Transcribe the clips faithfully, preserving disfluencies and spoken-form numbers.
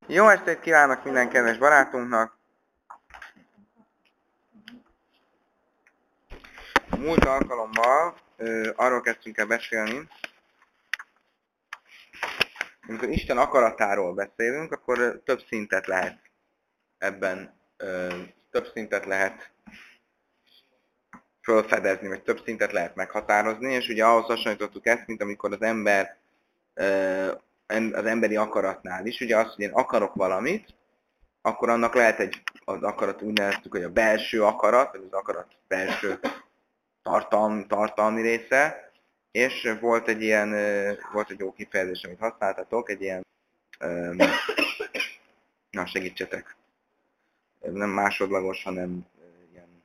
Jó estét kívánok minden kedves barátunknak! A múlt alkalommal ö, arról kezdtünk el beszélni, amikor Isten akaratáról beszélünk, akkor ö, több szintet lehet ebben, ö, több szintet lehet felfedezni, vagy több szintet lehet meghatározni, és ugye ahhoz hasonlítottuk ezt, mint amikor az ember ö, az emberi akaratnál is, ugye az, hogy én akarok valamit, akkor annak lehet egy, az akarat úgy neveztük, hogy a belső akarat, vagy az akarat belső tartalmi, tartalmi része, és volt egy ilyen, volt egy jó kifejezés, amit használtatok, egy ilyen, na segítsetek, nem másodlagos, hanem ilyen,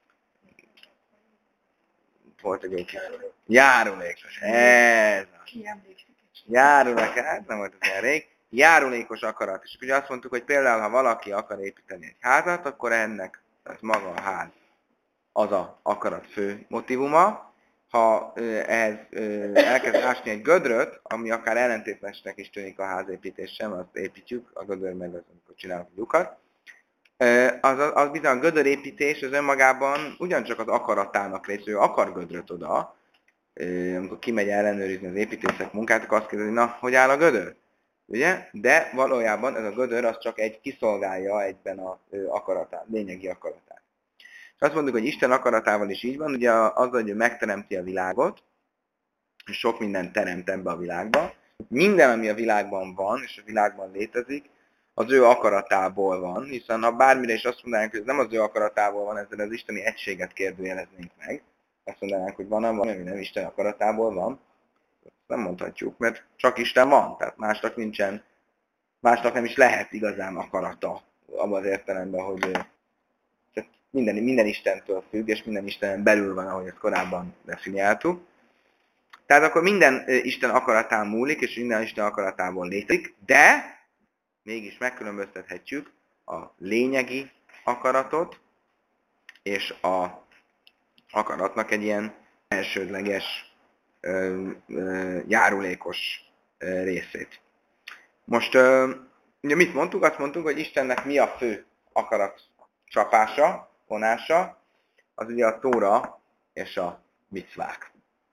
volt egy jó kifejezés. Járulékos, ez járulék, hát nem volt az ilyen rég. Járulékos akarat. És ugye azt mondtuk, hogy például, ha valaki akar építeni egy házat, akkor ennek, tehát maga a ház, az a akarat fő motivuma. Ha ehhez elkezd ásni egy gödröt, ami akár ellentétesnek is tűnik a házépítéssel, azt építjük, a gödör meg az, amikor csinálunk lyukat, az, az bizony a gödörépítés az önmagában ugyancsak az akaratának rész, ő akar gödröt oda, amikor kimegy ellenőrizni az építészek munkát, akkor azt kérdezi, na, hogy áll a gödör? Ugye? De valójában ez a gödör az csak egy kiszolgálja egyben a akaratát, lényegi akaratát. És azt mondjuk, hogy Isten akaratával is így van, ugye az, hogy ő megteremti a világot, és sok mindent teremt ebbe a világba. Minden, ami a világban van, és a világban létezik, az ő akaratából van, hiszen ha bármire is azt mondanánk, hogy ez nem az ő akaratából van, ezzel az isteni egységet kérdőjeleznénk meg. Azt mondanánk, hogy van, ami nem Isten akaratából van. Nem mondhatjuk, mert csak Isten van, tehát másnak nincsen, másnak nem is lehet igazán akarata, abban az értelemben, hogy minden, minden Istentől függ, és minden Istenen belül van, ahogy ezt korábban definiáltuk. Tehát akkor minden Isten akaratán múlik, és minden Isten akaratából létezik, de mégis megkülönböztethetjük a lényegi akaratot, és a akaratnak egy ilyen elsődleges, ö, ö, járulékos ö, részét. Most ö, ugye mit mondtuk? Azt mondtuk, hogy Istennek mi a fő akarat csapása, vonása, az ugye a Tóra és a micvák.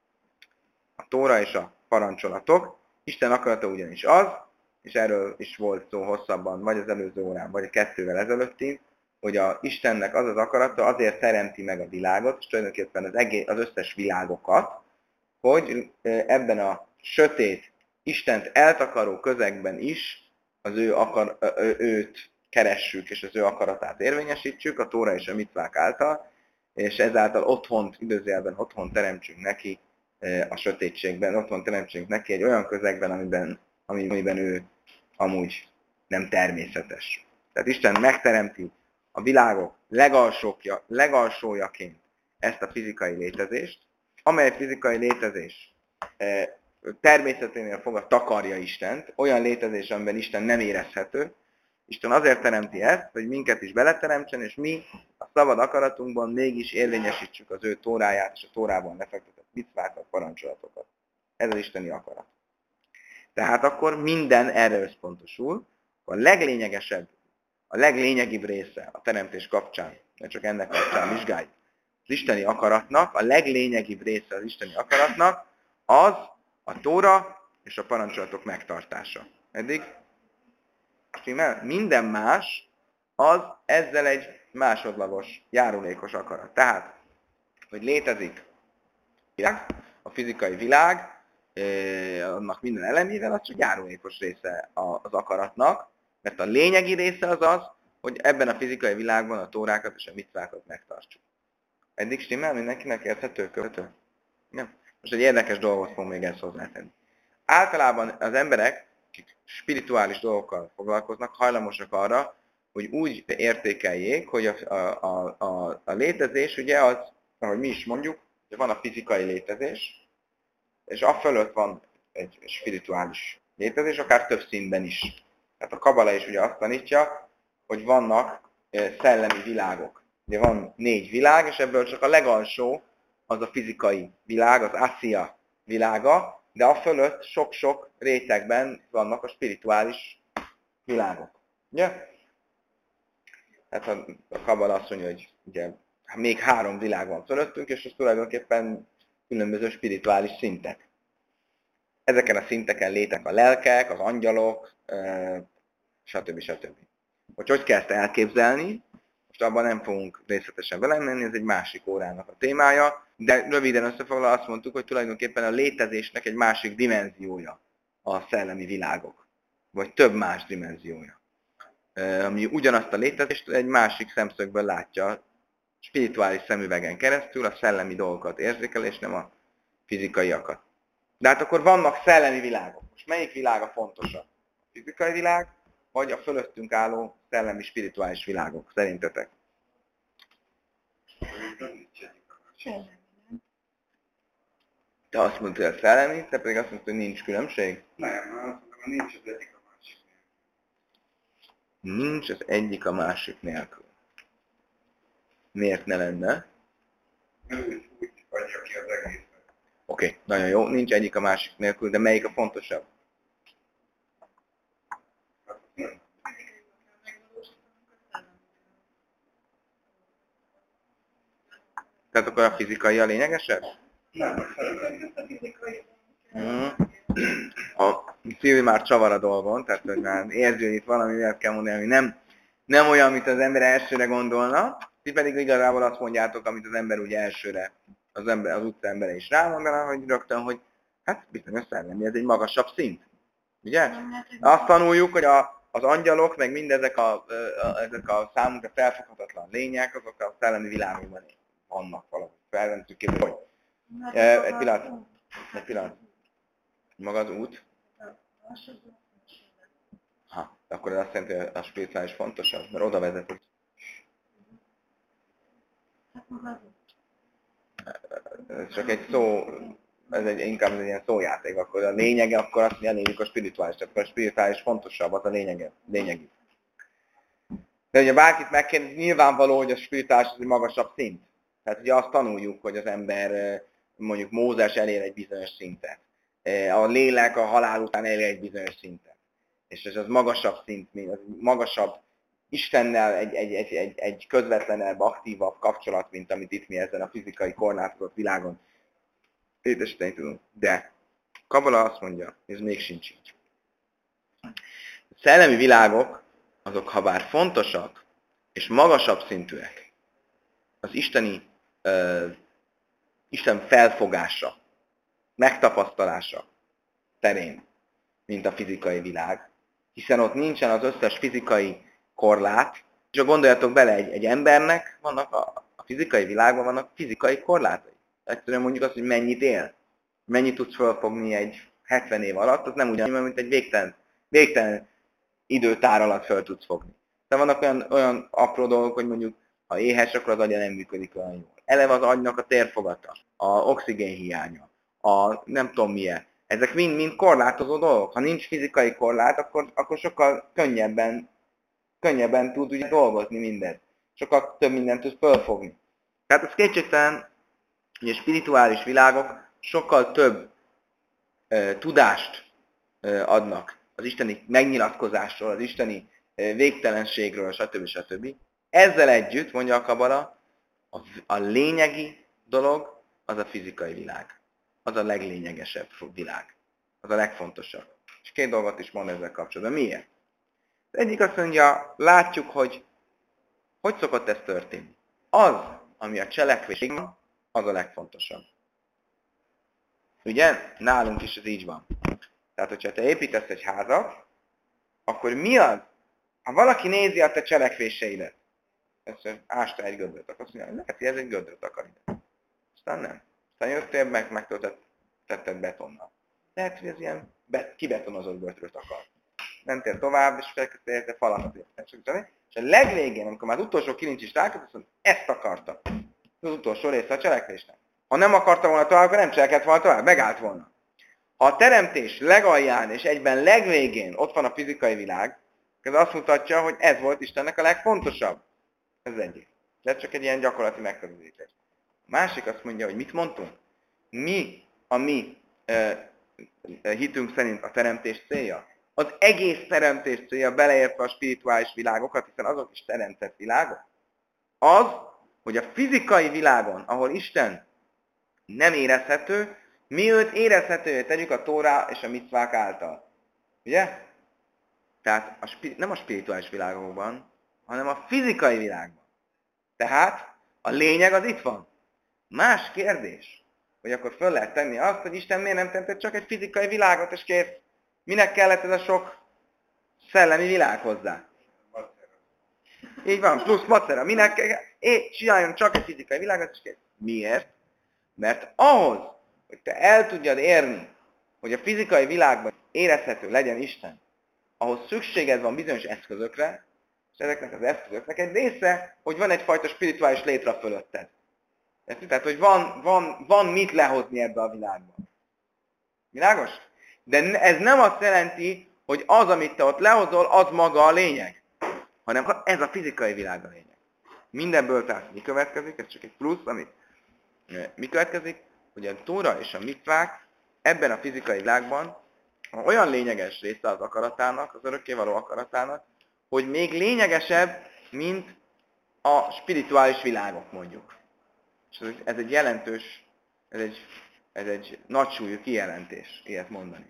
A Tóra és a parancsolatok. Isten akarata ugyanis az, és erről is volt szó hosszabban, vagy az előző órán, vagy a kettővel ezelőttig, hogy a Istennek az az akarata, azért teremti meg a világot, és tulajdonképpen az, egész, az összes világokat, hogy ebben a sötét, Istent eltakaró közegben is az ő akar, őt keressük, és az ő akaratát érvényesítsük, a Tóra és a mitvák által, és ezáltal otthont, időzőjelben otthont teremtsünk neki a sötétségben, otthont teremtsünk neki egy olyan közegben, amiben, amiben ő amúgy nem természetes. Tehát Isten megteremti a világok legalsókja, legalsójaként ezt a fizikai létezést, amely fizikai létezés természeténél fogva takarja Istent, olyan létezés, amiben Isten nem érezhető. Isten azért teremti ezt, hogy minket is beleteremtsen, és mi a szabad akaratunkban mégis érvényesítsük az ő tóráját és a tórában lefektetett micvákat, parancsolatokat. Ez az isteni akarat. Tehát akkor minden erre összpontosul. A leglényegesebb, a leglényegibb része a teremtés kapcsán, mert csak ennek kapcsán vizsgáljuk, az isteni akaratnak, a leglényegibb része az isteni akaratnak, az a Tóra és a parancsolatok megtartása. Eddig minden más, az ezzel egy másodlagos, járulékos akarat. Tehát, hogy létezik a fizikai világ, annak minden elemével, az csak járulékos része az akaratnak, mert a lényegi része az az, hogy ebben a fizikai világban a tórákat és a mitvákat megtartsuk. Eddig stimmel mindenkinek érthető, követő? Nem. Most egy érdekes dolgot fogom még ezt hozzátenni. Általában az emberek, akik spirituális dolgokkal foglalkoznak, hajlamosak arra, hogy úgy értékeljék, hogy a, a, a, a létezés, ugye az, ahogy mi is mondjuk, hogy van a fizikai létezés, és a fölött van egy spirituális létezés, akár több színben is. Tehát a Kabala is ugye azt tanítja, hogy vannak szellemi világok. Ugye van négy világ, és ebből csak a legalsó az a fizikai világ, az Assia világa, de a fölött sok-sok rétegben vannak a spirituális világok. Ugye? Tehát a, a Kabala azt mondja, hogy ugye, még három világ van fölöttünk, és ez tulajdonképpen különböző spirituális szintek. Ezeken a szinteken létek a lelkek, az angyalok, stb. stb. Hogy hogy kell ezt elképzelni, most abban nem fogunk részletesen belemenni, ez egy másik órának a témája, de röviden összefoglalva azt mondtuk, hogy tulajdonképpen a létezésnek egy másik dimenziója a szellemi világok, vagy több más dimenziója, ami ugyanazt a létezést egy másik szemszögből látja, spirituális szemüvegen keresztül a szellemi dolgokat érzékel, és nem a fizikaiakat. De hát akkor vannak szellemi világok. Most melyik világ a fontosabb? A fizikai világ, vagy a fölöttünk álló szellemi, spirituális világok, szerintetek? Te azt mondtad, hogy a szellemi, te pedig azt mondtad, hogy nincs különbség? Nem, azt mondtam, hogy nincs az egyik a másik. Nincs az egyik a másik nélkül. Miért ne lenne? Mert úgy, úgy adja ki az egészet. Oké, okay, nagyon jó, nincs egyik a másik nélkül, de melyik a fontosabb? Tehát akkor a fizikai a lényegesebb? Nem, Hmm. A Szilvi már csavar a dolgon, tehát hogy már érzi, hogy itt valami miatt kell mondani, ami nem, nem olyan, amit az ember elsőre gondolna, ti pedig igazából azt mondjátok, amit az ember ugye elsőre, az, ember, az utca embere is rámondaná, hogy rögtön, hogy hát bizonyos szellemi, ez egy magasabb szint. Ugye? Azt tanuljuk, hogy a, az angyalok, meg mindezek a, a, ezek a számunkra felfoghatatlan lények, azok a szellemi világokban vannak valahogy. Felventük ki, hogy. Egy pillanat. Egy pillanat. Maga az út? Ha, akkor ez azt jelenti, hogy a spirituális fontosabb, mert oda vezet, hogy ez csak egy szó, ez egy, inkább egy ilyen szójáték, akkor a lényege, akkor azt jelenti, a spirituális, akkor a spirituális fontosabb, az a lényege, lényegi. De ugye bárkit megkérdezik, nyilvánvaló, hogy a spirituális az egy magasabb szint. Tehát ugye azt tanuljuk, hogy az ember, mondjuk Mózes elér egy bizonyos szintet. A lélek a halál után elér egy bizonyos szintet. És ez az magasabb szint, mint az magasabb Istennel egy, egy, egy, egy, egy közvetlenebb, aktívabb kapcsolat, mint amit itt mi ezen a fizikai korlátozott világon létesíteni tudunk. De Kabala azt mondja, hogy ez még sincs így. A szellemi világok, azok ha bár fontosak és magasabb szintűek, az isteni uh, Isten felfogása, megtapasztalása terén, mint a fizikai világ, hiszen ott nincsen az összes fizikai korlát, és ha gondoljatok bele, egy, egy embernek vannak a, a fizikai világban vannak fizikai korlátai. Egyszerűen mondjuk azt, hogy mennyit él, mennyit tudsz felfogni egy hetven év alatt, az nem ugyanúgy, mint egy végtelen, végtelen időtár alatt fel tudsz fogni. De vannak olyan, olyan apró dolgok, hogy mondjuk ha éhes, akkor az agya nem működik olyan jól. Eleve az agynak a térfogata, a oxigén hiánya, a nem tudom milyen. Ezek mind-mind korlátozó dolgok. Ha nincs fizikai korlát, akkor, akkor sokkal könnyebben, könnyebben tud ugye dolgozni mindez. Sokkal több mindent tud fölfogni. Tehát ez kétségtelen, hogy a spirituális világok sokkal több e, tudást e, adnak az isteni megnyilatkozásról, az isteni e, végtelenségről, stb. stb. Ezzel együtt, mondja a Kabala, a, a lényegi dolog az a fizikai világ. Az a leglényegesebb világ. Az a legfontosabb. És két dolgot is mond ezzel kapcsolatban. Miért? Az egyik azt mondja, látjuk, hogy hogy szokott ez történni. Az, ami a cselekvés van, az a legfontosabb. Ugye? Nálunk is ez így van. Tehát, hogyha te építesz egy házat, akkor mi az? Ha valaki nézi a te cselekvéseidet, ezt ásta egy gödröt, akkor azt mondja, lehet, hogy ez egy gödröt akar ide. Aztán nem. Aztán jöttél, meg megtöltetted betonnal. Lehet, hogy ez ilyen be, kibetonozott gödröt akar. Mentél tovább, és felkezdtél érte falakat érteni. És a legvégén, amikor már az utolsó kilincs is rákap, azt mondja, ezt akarta. Ez az utolsó része a cselekvésnek. Ha nem akarta volna tovább, akkor nem cselekedt volna tovább, megállt volna. Ha a teremtés legalján és egyben legvégén ott van a fizikai világ, ez azt mutatja, hogy ez volt Istennek a legfontosabb. Ez az egyik. Ez csak egy ilyen gyakorlati megközelítés. A másik azt mondja, hogy mit mondtunk? Mi a mi e, hitünk szerint a teremtés célja? az egész teremtés célja, beleértve a spirituális világokat, hiszen azok is teremtett világok, az, hogy a fizikai világon, ahol Isten nem érezhető, mi őt érezhetővé tegyük a Tórá és a micvák által. Ugye? Tehát a spi- nem a spirituális világokban, hanem a fizikai világban. Tehát a lényeg az itt van. Más kérdés, hogy akkor föl lehet tenni azt, hogy Isten miért nem teremtett csak egy fizikai világot, és kész. Minek kellett ez a sok szellemi világ hozzá? Így van, plusz macera. Minek kell? É, csináljon csak egy fizikai világot, és kész. Miért? Mert ahhoz, hogy te el tudjad érni, hogy a fizikai világban érezhető legyen Isten, ahhoz szükséged van bizonyos eszközökre, és ezeknek az eszközöknek egy része, hogy van egyfajta spirituális létre fölötted. Tehát, hogy van, van, van mit lehozni ebbe a világba. Világos? De ez nem azt jelenti, hogy az, amit te ott lehozol, az maga a lényeg. Hanem ez a fizikai világ a lényeg. Mindenből tehát mi következik? Ez csak egy plusz, amit mi következik? Hogy a Tóra és a mitvák ebben a fizikai világban olyan lényeges része az akaratának, az örökkévaló akaratának, hogy még lényegesebb, mint a spirituális világok, mondjuk. És ez egy jelentős, ez egy, ez egy nagysúlyú kijelentés, ilyet mondani.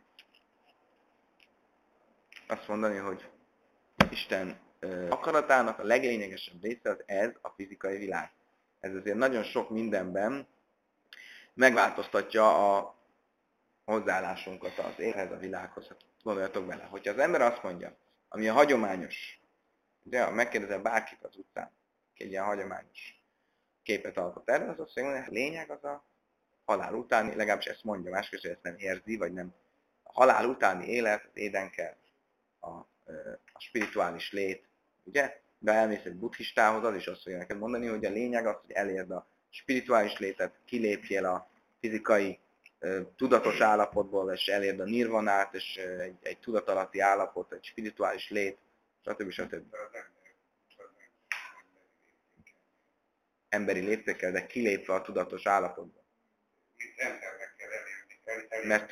Azt mondani, hogy Isten ö, akaratának a leglényegesebb része az ez a fizikai világ. Ez azért nagyon sok mindenben megváltoztatja a hozzáállásunkat az élethez, a világhoz. Gondoljatok bele, hogyha az ember azt mondja, ami a hagyományos, de megkérdezel bárkit az utcán, egy ilyen hagyományos képet alkot erről, az azt mondja, hogy a lényeg az a halál utáni, legalábbis ezt mondja, máskor ezt nem érzi, vagy nem. A halál utáni élet, az édenker, a, a spirituális lét, ugye? De elmész egy buddhistához, az is azt fogja neked mondani, hogy a lényeg az, hogy elérd a spirituális létet, kilépjél a fizikai tudatos állapotból, és elérd a nirvanát, és egy, egy tudatalatti állapot, egy spirituális lét, stb. stb. Emberi léptékkel, de kilépve a tudatos állapotból. Mert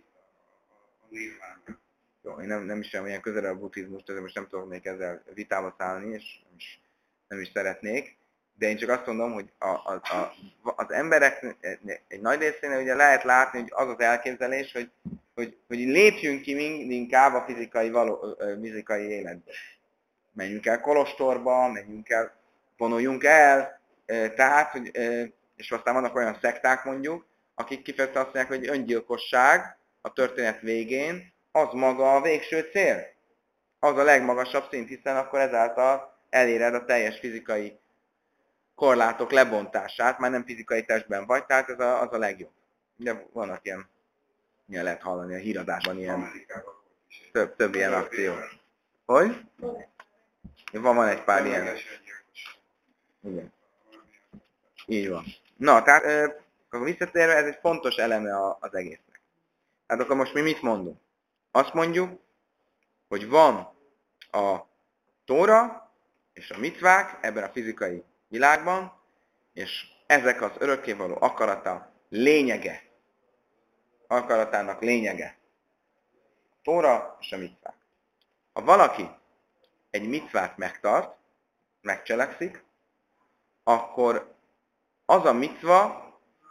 jó, én nem, nem is sem ilyen közel a buddhizmust, ezért most nem tudok még ezzel vitába szállni, és nem is, nem is szeretnék. De én csak azt mondom, hogy a, a, a, az emberek egy nagy részénél ugye lehet látni, hogy az az elképzelés, hogy, hogy, hogy lépjünk ki mind inkább a fizikai, való, fizikai életbe. Menjünk el kolostorba, menjünk el, vonuljunk el, tehát, hogy, és aztán vannak olyan szekták mondjuk, akik kifejezetten azt mondják, hogy öngyilkosság a történet végén, az maga a végső cél. Az a legmagasabb szint, hiszen akkor ezáltal eléred a teljes fizikai korlátok lebontását, már nem fizikai testben vagy, tehát ez a, az a legjobb. De vannak ilyen, ilyen lehet hallani a híradásban ilyen, több, több ilyen akció. Hogy? Van, van egy pár ilyen. Igen. Így van. Na, tehát euh, akkor visszatérve, ez egy fontos eleme az egésznek. Tehát akkor most mi mit mondunk? Azt mondjuk, hogy van a Tóra és a mitvák ebben a fizikai világban, és ezek az örökkévaló akarata lényege. Akaratának lényege. A Tóra és a mitvák. Ha valaki egy mitvát megtart, megcselekszik, akkor az a mitva,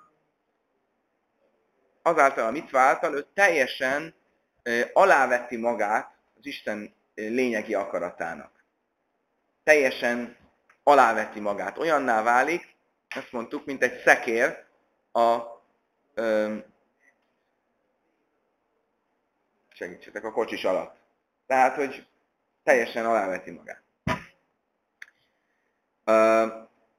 azáltal a mitva által ő teljesen e, aláveti magát az Isten lényegi akaratának. Teljesen aláveti magát. Olyanná válik, ezt mondtuk, mint egy szekér a ö, segítsetek a kocsis alatt. Tehát, hogy teljesen aláveti magát. Ö,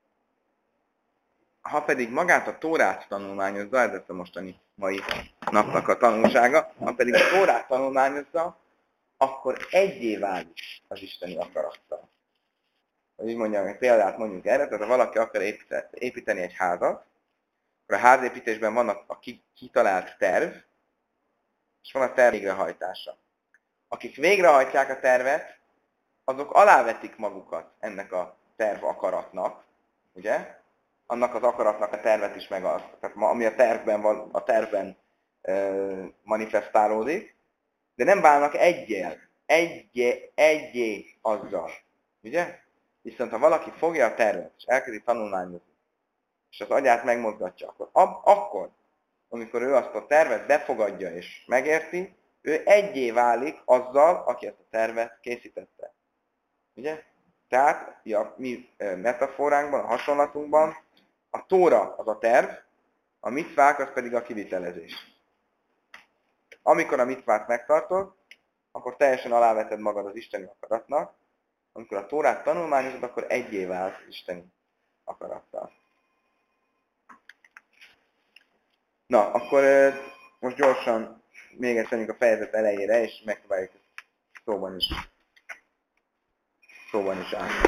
ha pedig magát a Tórát tanulmányozza, ez lesz a mostani mai napnak a tanulsága, ha pedig a Tórát tanulmányozza, akkor egyé válik az isteni akarattal. Hogy így mondjam, hogy példát mondjuk erre, tehát ha valaki akar építeni egy házat, akkor a házépítésben vannak a kitalált terv, és van a terv végrehajtása. Akik végrehajtják a tervet, azok alávetik magukat ennek a terv akaratnak, ugye? Annak az akaratnak a tervet is meg az, tehát ami a tervben van, a tervben e, manifestálódik, de nem válnak egyel. Egyé, egyé azzal. Ugye? Viszont ha valaki fogja a tervet, és elkezdi tanulmányozni, és az agyát megmozgatja, akkor, ab, akkor, amikor ő azt a tervet befogadja és megérti, ő egyé válik azzal, aki ezt a tervet készítette. Ugye? Tehát a mi metaforánkban, a hasonlatunkban a tóra az a terv, a mitvák az pedig a kivitelezés. Amikor a mitvát megtartod, akkor teljesen aláveted magad az isteni akaratnak. Amikor a tórát tanulmányozod, akkor egyé válsz az isteni akarattal. Na, akkor most gyorsan még egyszer a fejezet elejére, és megpróbáljuk szóban is, szóban is állni.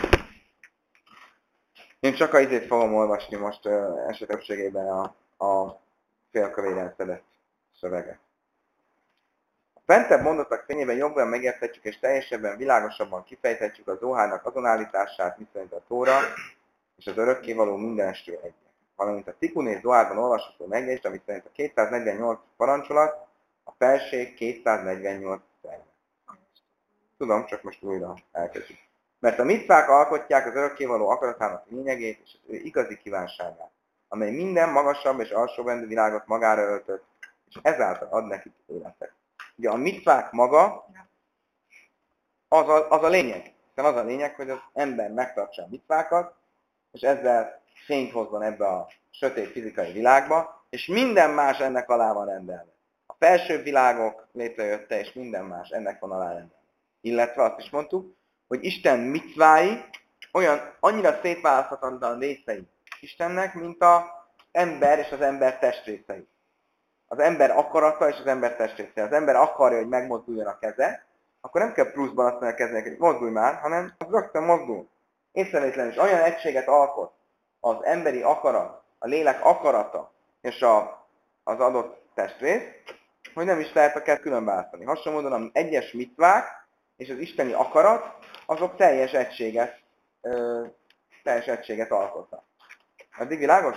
Én csak az izét fogom olvasni most esetőségében a, a félkövéren szedett szöveget. A fentebb mondottak fényében jobban megérthetjük és teljesebben, világosabban kifejthetjük a Zohárnak azon állítását, miszerint a Tóra és az örökkévaló mindenestől egyek. Valamint a Tikun és Zohárban olvasható megjegyzést, amit szerint a kétszáznegyvennyolc parancsolat a felség kétszáznegyvennyolc terve. Tudom, csak most újra elkezdjük. Mert a mitvák alkotják az örökkévaló akaratának lényegét és az ő igazi kívánságát, amely minden magasabb és alsóbrendű világot magára öltött, és ezáltal ad nekik életet. Ugye a mitvák maga az a, az a lényeg. Hiszen az a lényeg, hogy az ember megtartsa a mitvákat, és ezzel fényt hozzon ebbe a sötét fizikai világba, és minden más ennek alá van rendelve. A felső világok létrejötte, és minden más ennek van alá rendelve. Illetve azt is mondtuk, hogy Isten mitvái olyan annyira szétválaszthatatlan részei Istennek, mint az ember és az ember testrészei. Az ember akarata és az ember testrészei. Az ember akarja, hogy megmozduljon a keze, akkor nem kell pluszban azt mondani a keznek, hogy mozdulj már, hanem az rögtön mozdul. Észrevétlenül is olyan egységet alkot az emberi akarat, a lélek akarata és a, az adott testrész, hogy nem is lehet a kettőt külön választani. Hasonló módon az egyes mitvák és az isteni akarat, azok teljes egységet, ö, teljes egységet alkotnak. Addig világos?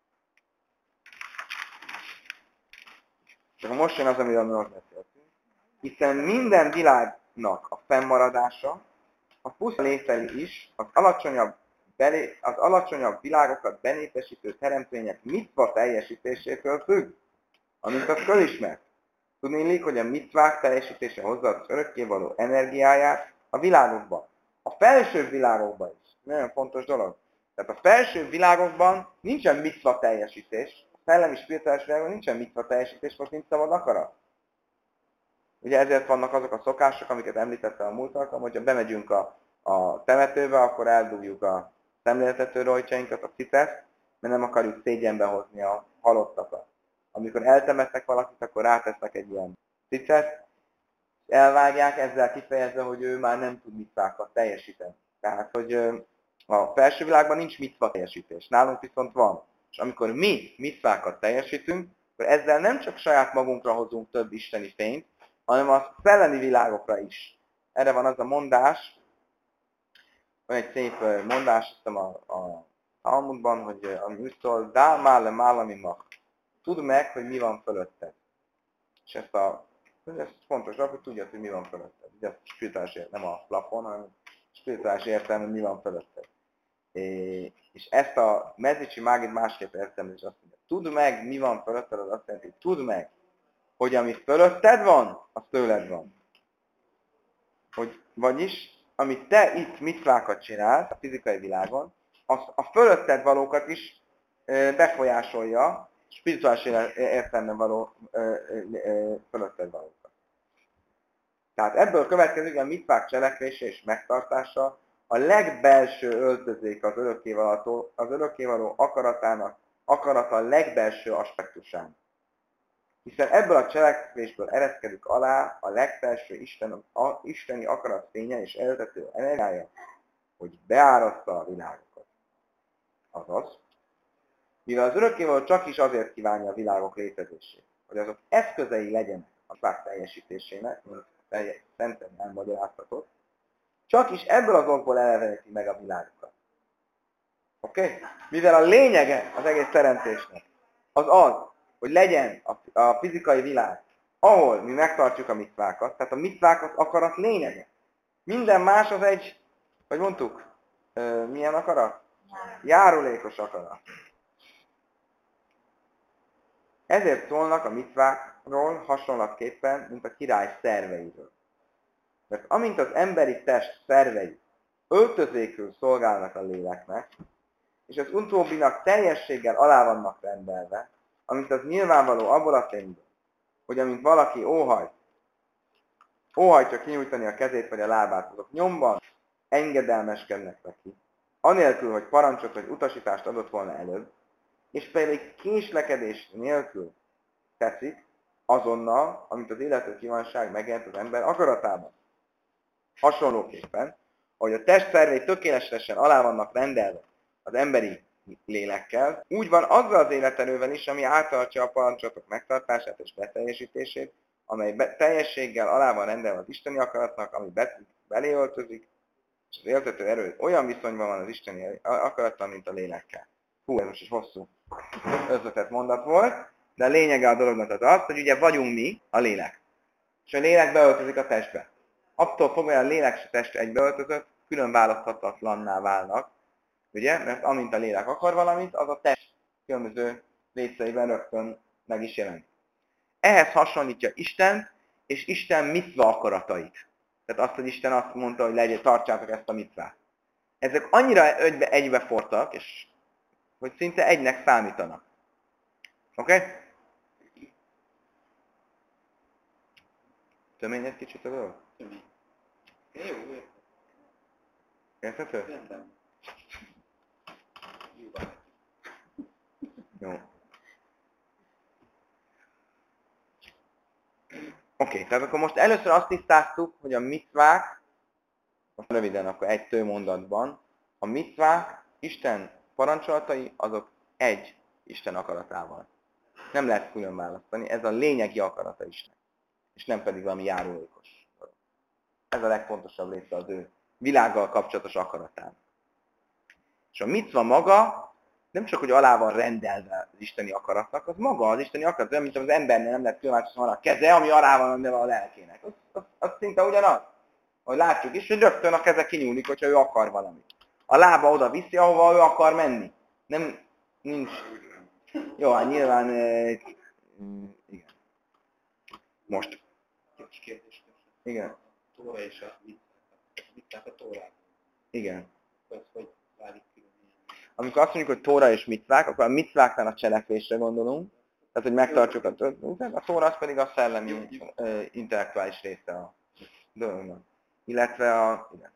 Csak most jön az, amiről mi most beszéltünk. Hiszen minden világnak a fennmaradása, a puszta lételi is, az alacsonyabb, belé, az alacsonyabb világokat benépesítő teremtmények mitva teljesítésétől függ, amint az fölismert. Tudni illik, hogy a mitvák teljesítése hozza az örökkévaló energiáját a világokba. A felső világokban is. Nagyon fontos dolog. Tehát a felső világokban nincsen mitva teljesítés. A szellemi spirituális világban nincsen mitva teljesítés, most nincs szabad akarat. Ugye ezért vannak azok a szokások, amiket említettem a múlt alkalom, hogyha bemegyünk a, a temetőbe, akkor eldugjuk a szemléltető rojtjainkat, a citest, mert nem akarjuk szégyenbe hozni a halottakat. Amikor eltemetnek valakit, akkor rátesznek egy ilyen cicet, elvágják, ezzel kifejezve, hogy ő már nem tud mitvákat teljesíteni. Tehát, hogy a felső világban nincs mitva teljesítés, nálunk viszont van. És amikor mi mitvákat teljesítünk, akkor ezzel nem csak saját magunkra hozunk több isteni fényt, hanem a szellemi világokra is. Erre van az a mondás, van egy szép mondás, hiszem a, a Talmudban, hogy ami úgy szól, dá mále málami mach. Tudd meg, hogy mi van fölötted. És ezt a, ez fontos, hogy tudjad, hogy mi van fölötted. Ugye ez spirituális értelme, nem a plafon, hanem spirituális értelme, hogy mi van fölötted. É, és ezt a Mezricsi Mágid másképp értelme, és azt mondja, tudd meg, mi van fölötted, az azt jelenti, hogy tudd meg, hogy ami fölötted van, az tőled van. Hogy, vagyis, amit te itt mitvákat csinálsz a fizikai világon, az a fölötted valókat is befolyásolja, spirituális értelemben való ö, ö, ö, fölötted valókat. Tehát ebből következik, hogy a mitvák cselekvése és megtartása a legbelső öltözék az örökkévaló, az örökkévaló akaratának, akarata a legbelső aspektusán. Hiszen ebből a cselekvésből ereszkedik alá a legfelső Isten, a, isteni akarat fénye és eltető energiája, hogy beáraszta a világokat. Azaz, mivel az örökkévaló csak is azért kívánja a világok létezését, hogy azok eszközei legyenek a mitvák teljesítésének, mint szenten elmagyaráztatott, csak is ebből az okból eleveníti meg a világokat. Oké? Okay? Mivel a lényege az egész teremtésnek az az, hogy legyen a, a fizikai világ ahol mi megtartjuk a mitvákat, tehát a mitvák az akarat lényege. Minden más az egy, hogy mondtuk, ö, milyen akarat? Járulékos akarat. Ezért szólnak a mitvákról hasonlatképpen, mint a király szerveiről. Mert amint az emberi test szervei öltözékül szolgálnak a léleknek, és az utóbbinak teljességgel alá vannak rendelve, amint az nyilvánvaló abból a tényből, hogy amint valaki óhajt, óhajtja kinyújtani a kezét vagy a lábát, azok nyomban engedelmeskednek neki, anélkül, hogy parancsot vagy utasítást adott volna előbb, és pedig késlekedés nélkül teszik, azonnal, amit az illető kívánság megjelent az ember akaratában. Hasonlóképpen, ahogy a test szervei tökéletesen alá vannak rendelve az emberi lélekkel, úgy van azzal az életerővel is, ami áttartja a parancsolatok megtartását és beteljesítését, amely be- teljességgel alá van rendelve az isteni akaratnak, ami be- beléöltözik, és az éltető erő olyan viszonyban van az isteni akarattal, mint a lélekkel. Hú, ez most is hosszú összetett mondat volt, de a lényege a dolognak az az, hogy ugye vagyunk mi, a lélek. És a lélek beöltözik a testbe. Attól fogva, hogy a lélek és a test egybeöltözött, külön választhatatlanná válnak, ugye? Mert amint a lélek akar valamit, az a test különböző részeiben rögtön meg is jelenik. Ehhez hasonlítja Isten és Isten mitva akaratait. Tehát azt, hogy Isten azt mondta, hogy legyen, tartsátok ezt a mitvát. Ezek annyira egybe, egybefortak, és hogy szinte egynek számítanak. Oké? Okay? Tömény egy kicsit a dolog? Tömény. Jó, jó. Érthető? Rendben. Jó. Jó. Oké, okay, tehát akkor most először azt tisztáztuk, hogy a mitvák, most röviden akkor egy tő mondatban, a mitvák, Isten parancsolatai, azok egy Isten akaratával. Nem lehet külön választani, ez a lényegi akarata Isten, és nem pedig valami járulékos. Ez a legfontosabb része az ő világgal kapcsolatos akaratán. És a mitva maga nem csak, hogy alá van rendelve az isteni akaratnak, az maga az isteni akarat, olyan, mint az embernél nem lehet különválasztani, van a keze, ami alá van rendelve a lelkének. Az, az, az szinte ugyanaz. Ahogy látjuk is, hogy rögtön a keze kinyúlik, hogyha ő akar valamit. A lába oda viszi, ahova ő akar menni. Nem, nincs. Jó, hát nyilván, e, igen. Most. Gyors kérdés. Igen. Tóra és a mitvák a Tórában. Igen. Az, hogy válik külön. Amikor azt mondjuk, hogy tóra és mitvák, akkor a mitváknál a cselekvésre gondolunk. Tehát, hogy megtartsuk a törvényeket, a tóra az pedig a szellemi, uh, intellektuális része a dolognak. Illetve a... Igen.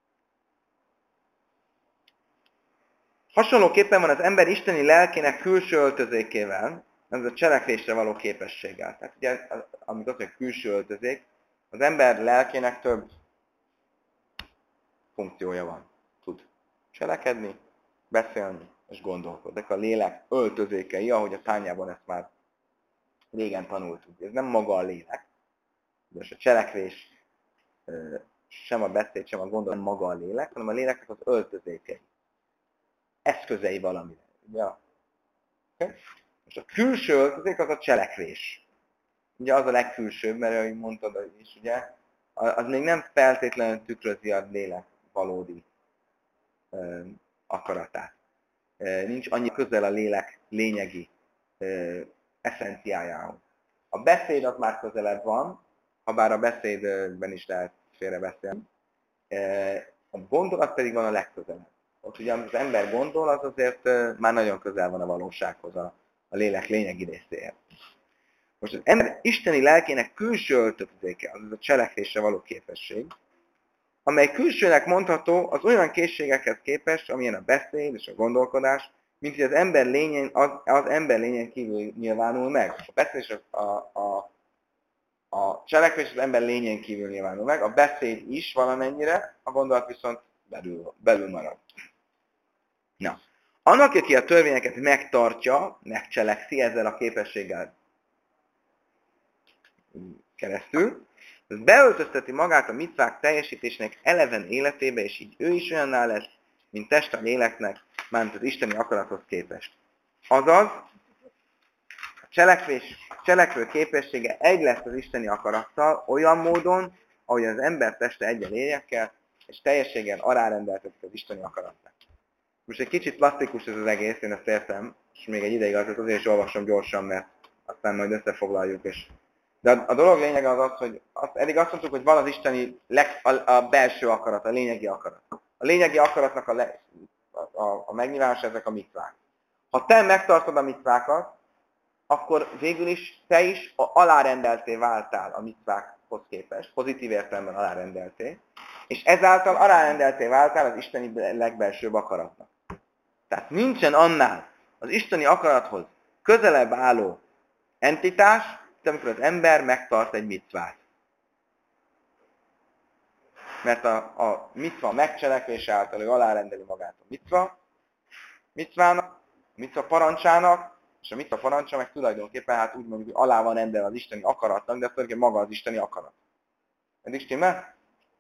Hasonlóképpen van az ember isteni lelkének külső öltözékével, ez a cselekvésre való képességgel. Tehát ugye, amikor azt mondjuk külső öltözék, az ember lelkének több funkciója van. Tud cselekedni, beszélni és gondolkodni. Ezek a lélek öltözékei, ahogy a tányában ezt már régen tanultuk. Ez nem maga a lélek, de a cselekvés, sem a beszéd, sem a gondolat nem maga a lélek, hanem a léleknek az öltözékei. Eszközei valamire. Ugye? Okay? Most a külső öltözék az a cselekvés. Ugye az a legkülsőbb, mert ahogy mondtad is, ugye, az még nem feltétlenül tükrözi a lélek valódi ö, akaratát. E, nincs annyi közel a lélek lényegi ö, eszenciájához. A beszéd az már közelebb van, ha bár a beszédben is lehet félre beszélni. E, a gondolat pedig van a legközelebb. Ott ugye az ember gondol, az azért ö, már nagyon közel van a valósághoz, a, a lélek lényegi részéhez. Most az ember isteni lelkének külső öltözéke, az a cselekvésre való képesség, amely külsőnek mondható az olyan készségekhez képest, amilyen a beszéd és a gondolkodás, mint hogy az ember lényen, az, az ember lényen kívül nyilvánul meg. A beszéd és a, a, a, a cselekvés az ember lényen kívül nyilvánul meg, a beszéd is valamennyire, a gondolat viszont belül, belül marad. Na, annak, aki a törvényeket megtartja, megcselekszi ezzel a képességgel keresztül, az beöltözteti magát a mitvák teljesítésének eleven életébe, és így ő is olyanná lesz, mint test a léleknek, mármint az isteni akarathoz képest. Azaz, cselekvés, cselekvő képessége egy lesz az isteni akarattal olyan módon, ahogy az ember teste egyen lényekkel, és teljességgel alárendeltetik az isteni akaratnak. Most egy kicsit plastikus ez az egész, én ezt értem, és még egy ideig az, azért is olvasom gyorsan, mert aztán majd összefoglaljuk. És... De a, a dolog lényege az az, hogy azt, eddig azt mondtuk, hogy van az isteni leg, a, a belső akarat, a lényegi akarat. A lényegi akaratnak a, le, a, a, a megnyilvános ezek a mitvák. Ha te megtartod a mitvákat, akkor végül is te is alárendelté váltál a mitvákhoz képest, pozitív értelemben alárendelté, és ezáltal alárendelté váltál az isteni legbelsőbb akaratnak. Tehát nincsen annál az isteni akarathoz közelebb álló entitás, amikor az ember megtart egy mitvát. Mert a, a mitva megcselekvése által ő alárendeli magát a mitva, mitvának, a mitva parancsának, és a mitva parancsa meg tulajdonképpen hát úgy mondjuk, hogy alá van rendelve az isteni akaratnak, de az tulajdonképpen maga az isteni akarat. Eddig stimmel?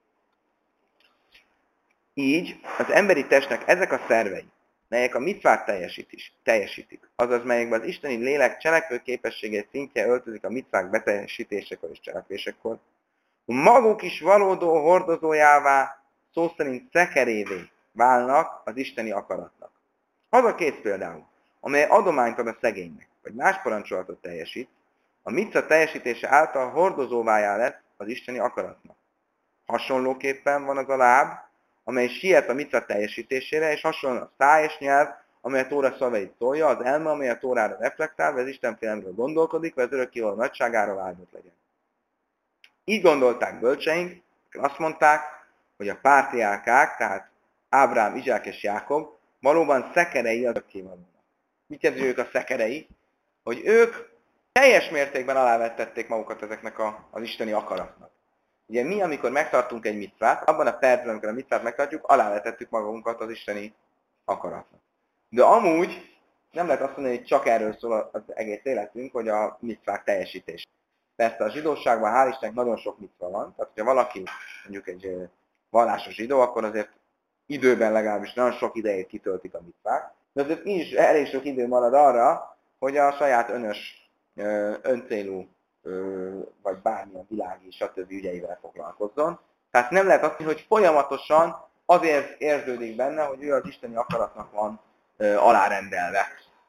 Így az emberi testnek ezek a szervei, melyek a mitvát teljesítik, teljesítik, azaz melyekben az isteni lélek cselekvő képességét szintje öltözik a mitvák beteljesítésekor és cselekvésekor, maguk is valódó hordozójává, szó szerint szekerévé válnak az isteni akaratnak. Az a két például, amely adományt ad a szegénynek, vagy más parancsolatot teljesít, a mitva teljesítése által hordozóvájá lesz az isteni akaratnak. Hasonlóképpen van az a láb, amely siet a mitva teljesítésére, és hasonló a száj és nyelv, amely a Tóra szavait szólja, az elme, amely a Tórára reflektál, vagy az Isten félelemről gondolkodik, vagy az örökkévaló nagyságáról áldott legyen. Így gondolták bölcseink, azt mondták, hogy a pártriárkák, tehát Ábrám, Izsák és Jákob valóban szekerei az örökkévalónak. Mit jelenti, hogy ők a szekerei? Hogy ők teljes mértékben alávettették magukat ezeknek a, az isteni akaratnak. Ugye mi, amikor megtartunk egy mitvát, abban a percben, amikor a mitvát megtartjuk, alávetettük magunkat az isteni akaratnak. De amúgy nem lehet azt mondani, hogy csak erről szól az egész életünk, hogy a mitvák teljesítés. Persze a zsidóságban hál' Istennek nagyon sok mitva van, tehát ha valaki mondjuk egy vallásos zsidó, akkor azért időben legalábbis nagyon sok idejét kitöltik a mitvák, de azért is elég sok idő marad arra, hogy a saját önös, öncélú vagy bármilyen világi, stb. Ügyeivel foglalkozzon. Tehát nem lehet azt mondani, hogy folyamatosan azért érződik benne, hogy ő az isteni akaratnak van alárendelve.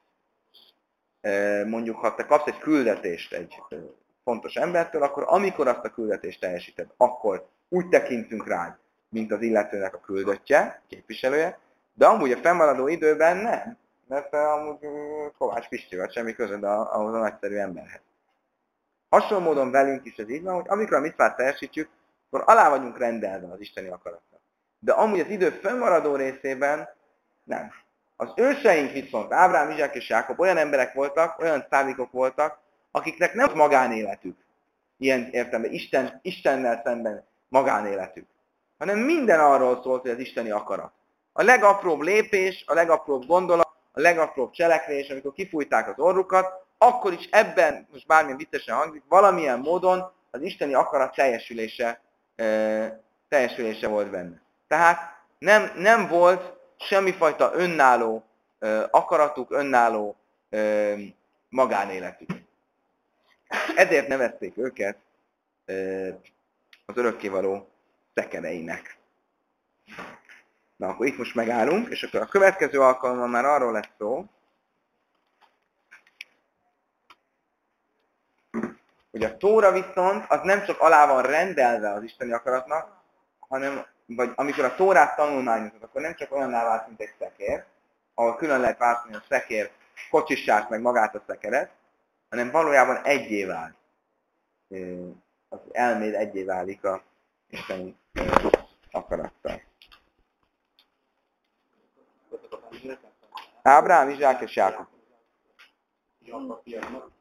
Mondjuk, ha te kapsz egy küldetést egy fontos embertől, akkor amikor azt a küldetést teljesíted, akkor úgy tekintünk rád, mint az illetőnek a küldöttje, képviselője, de amúgy a fennmaradó időben nem, mert amúgy Kovács Pisti vagy semmi közöd ahhoz a nagyszerű emberhez. Hasonló módon velünk is ez így van, hogy amikor a mitvát teljesítjük, akkor alá vagyunk rendelve az isteni akaratnak. De amúgy az idő fennmaradó részében nem. Az őseink viszont, Ábrám, Izsák és Jákob olyan emberek voltak, olyan szávikok voltak, akiknek nem magánéletük, ilyen értelemben Isten, Istennel szemben magánéletük, hanem minden arról szólt, hogy az isteni akarat. A legapróbb lépés, a legapróbb gondolat, a legapróbb cselekvés, amikor kifújták az orrukat, akkor is ebben, most bármilyen viccesen hangzik, valamilyen módon az isteni akarat teljesülése, e, teljesülése volt benne. Tehát nem, nem volt semmifajta önálló e, akaratuk, önálló e, magánéletük. Ezért nevezték őket e, az örökkévaló szekereinek. Na, akkor itt most megállunk, és akkor a következő alkalommal már arról lesz szó, hogy a Tóra viszont az nem csak alá van rendelve az isteni akaratnak, hanem, vagy amikor a Tórát tanulmányozod, akkor nem csak olyanná vált, mint egy szekér, ahol külön lehet választani a szekér kocsissát, meg magát a szekeret, hanem valójában egyé vált. Az elméd egyé válik a isteni akarattal. Ábrám, Izsák és Jákob.